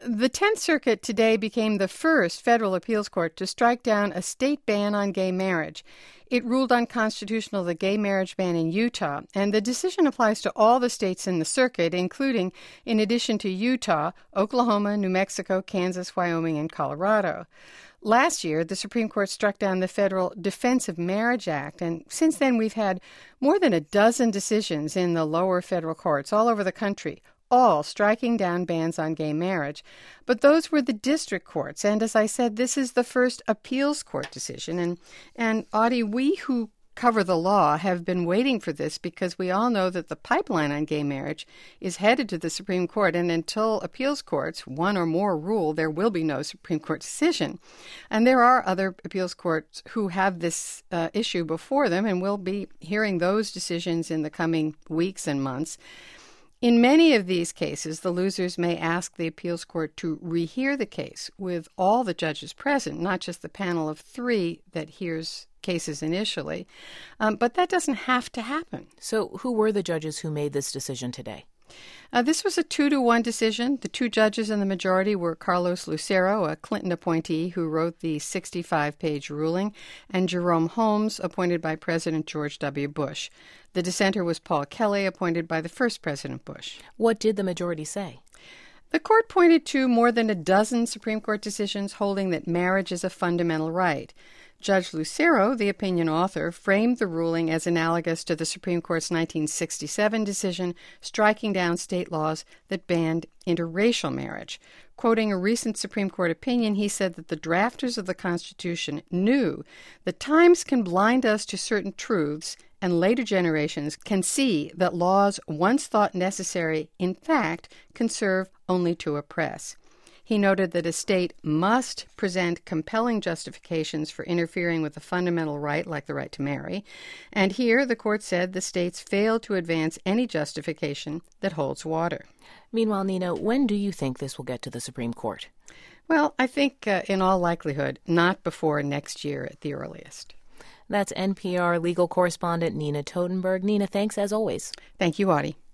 The Tenth Circuit today became the first federal appeals court to strike down a state ban on gay marriage. It ruled unconstitutional the gay marriage ban in Utah, and the decision applies to all the states in the circuit, including, in addition to Utah, Oklahoma, New Mexico, Kansas, Wyoming, and Colorado. Last year, the Supreme Court struck down the federal Defense of Marriage Act, and since then we've had more than a dozen decisions in the lower federal courts all over the country, all striking down bans on gay marriage. But those were the district courts, and as I said, this is the first appeals court decision. And Audie, we who cover the law have been waiting for this because we all know that the pipeline on gay marriage is headed to the Supreme Court, and until appeals courts, one or more, rule, there will be no Supreme Court decision. And there are other appeals courts who have this issue before them, and we'll be hearing those decisions in the coming weeks and months. In many of these cases, the losers may ask the appeals court to rehear the case with all the judges present, not just the panel of 3 that hears cases initially. But that doesn't have to happen. So who were the judges who made this decision today? This was a 2-1 decision. The 2 judges in the majority were Carlos Lucero, a Clinton appointee who wrote the 65-page ruling, and Jerome Holmes, appointed by President George W. Bush. The dissenter was Paul Kelly, appointed by the first President Bush. What did the majority say? The court pointed to more than a dozen Supreme Court decisions holding that marriage is a fundamental right. Judge Lucero, the opinion author, framed the ruling as analogous to the Supreme Court's 1967 decision striking down state laws that banned interracial marriage. Quoting a recent Supreme Court opinion, he said that the drafters of the Constitution knew that times can blind us to certain truths, and later generations can see that laws once thought necessary, in fact, can serve only to oppress. He noted that a state must present compelling justifications for interfering with a fundamental right like the right to marry. And here, the court said the states failed to advance any justification that holds water. Meanwhile, Nina, when do you think this will get to the Supreme Court? Well, I think in all likelihood, not before next year at the earliest. That's NPR legal correspondent Nina Totenberg. Nina, thanks as always. Thank you, Audie.